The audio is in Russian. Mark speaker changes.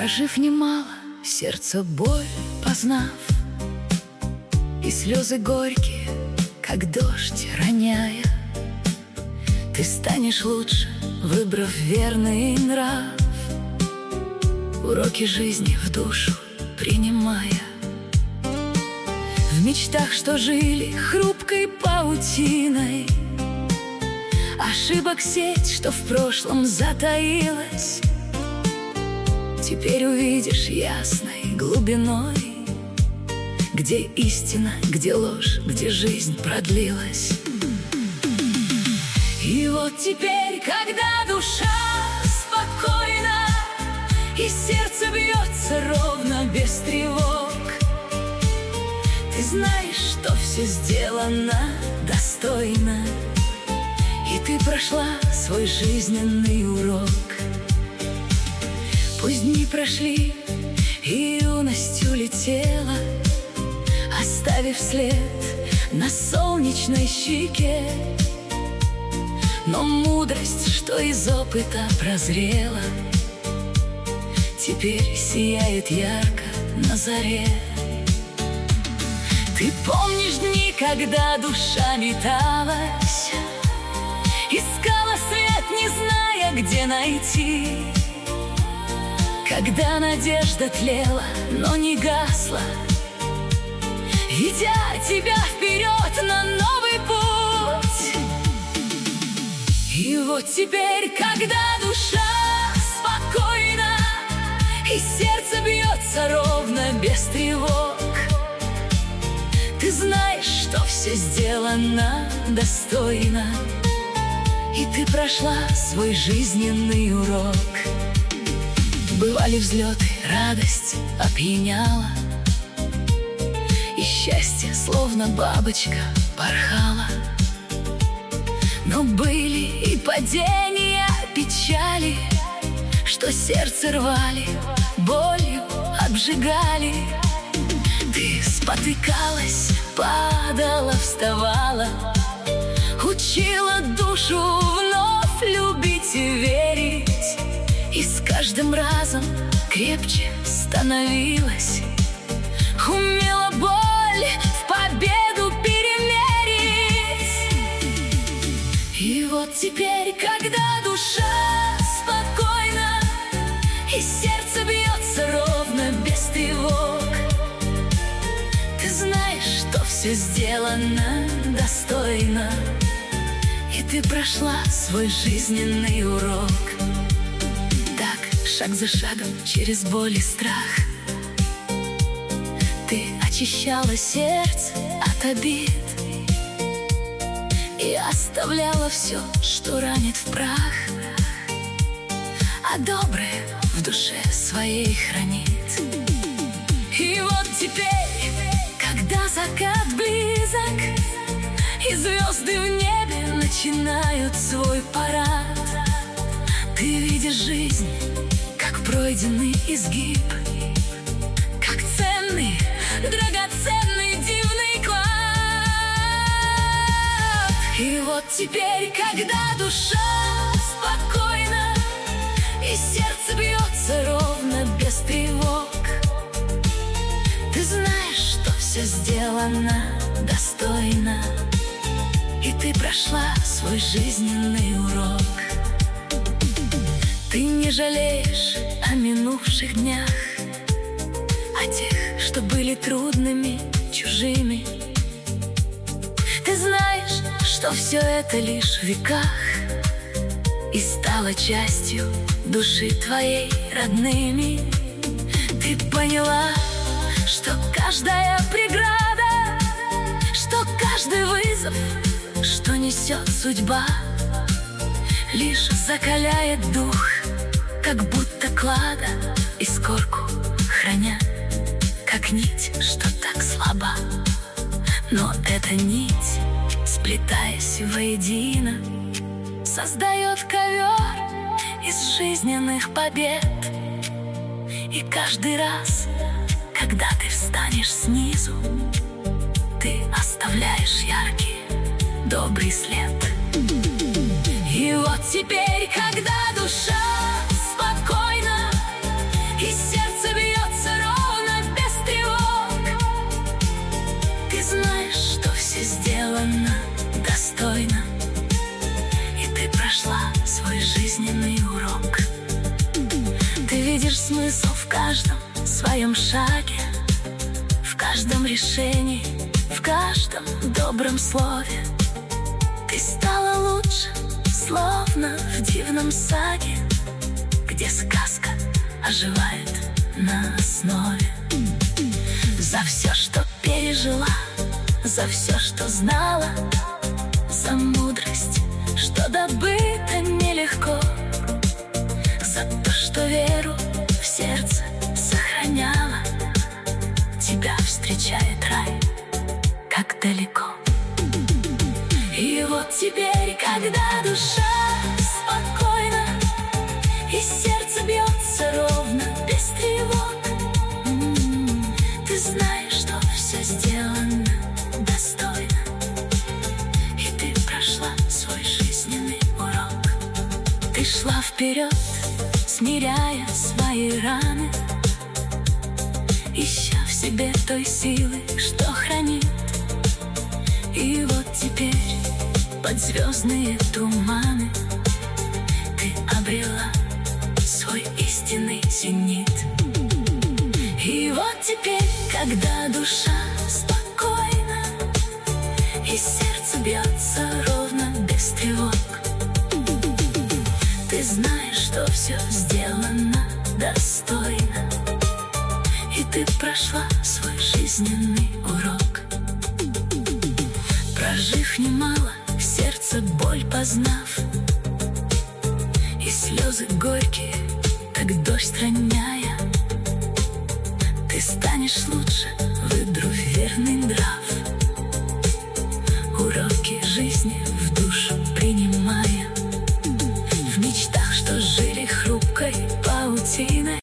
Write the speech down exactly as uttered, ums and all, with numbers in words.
Speaker 1: Прожив немало, сердце боль познав, и слезы горькие, как дождь роняя, ты станешь лучше, выбрав верный нрав, уроки жизни в душу принимая. В мечтах, что жили хрупкой паутиной, ошибок сеть, что в прошлом затаилась, теперь увидишь ясной глубиной, где истина, где ложь, где жизнь продлилась. И вот теперь, когда душа спокойна и сердце бьется ровно без тревог, ты знаешь, что все сделано достойно, и ты прошла свой жизненный урок. Пусть дни прошли, и юность улетела, оставив след на солнечной щеке, но мудрость, что из опыта прозрела, теперь сияет ярко на заре. Ты помнишь дни, когда душа металась, искала свет, не зная, где найти, когда надежда тлела, но не гасла, ведя тебя вперед на новый путь. И вот теперь, когда душа спокойна и сердце бьется ровно без тревог, ты знаешь, что все сделано достойно, и ты прошла свой жизненный урок. Бывали взлеты, радость опьяняла, и счастье, словно бабочка, порхало. Но были и падения, печали, что сердце рвали, болью обжигали. Ты спотыкалась, падала, вставала, учила душу вновь любить и верить, и с каждым разом крепче становилась, умела боль в победу перемерить. И вот теперь, когда душа спокойна и сердце бьется ровно без тревог, ты знаешь, что все сделано достойно, и ты прошла свой жизненный урок. Так, шаг за шагом через боль и страх, ты очищала сердце от обид и оставляла все, что ранит в прах, а доброе в душе своей хранит. И вот теперь, когда закат близок и звезды в небе начинают свой парад, ты видишь жизнь, как пройденный изгиб, как ценный, драгоценный, дивный клад. И вот теперь, когда душа спокойна и сердце бьется ровно без тревог, ты знаешь, что все сделано достойно, и ты прошла свой жизненный урок. Ты не жалеешь о минувших днях, о тех, что были трудными, чужими. Ты знаешь, что все это лишь в веках и стало частью души твоей родными. Ты поняла, что каждая преграда, что каждый вызов, что несет судьба, лишь закаляет дух, как будто клада, и скорку храня, как нить, что так слаба. Но эта нить, сплетаясь воедино, создает ковер из жизненных побед. И каждый раз, когда ты встанешь снизу, ты оставляешь яркий, добрый след. И вот теперь, когда душа спокойна и сердце смысл в каждом своем шаге, в каждом решении, в каждом добром слове. Ты стала лучше, словно в дивном саге, где сказка оживает на основе. За все, что пережила, за все, что знала, за мудрость, что добыто нелегко, за то, что веру в сердце сохраняла. Тебя встречает рай, как далеко. И вот теперь, когда душа спокойна и сердце бьется ровно, без тревог, ты знаешь, что все сделано достойно, и ты прошла свой жизненный урок. Ты шла вперед, смиряя свои раны, ища в себе той силы, что хранит. И вот теперь под звездные туманы ты обрела свой истинный зенит. И вот теперь, когда душа спокойна и сердце бьется ровно, без тревог, ты знаешь, что все сделано достойно, и ты прошла свой жизненный урок. Прожив немало, в сердце боль познав, и слезы горькие, как дождь роняя, ты станешь лучше, выдрав верный нрав.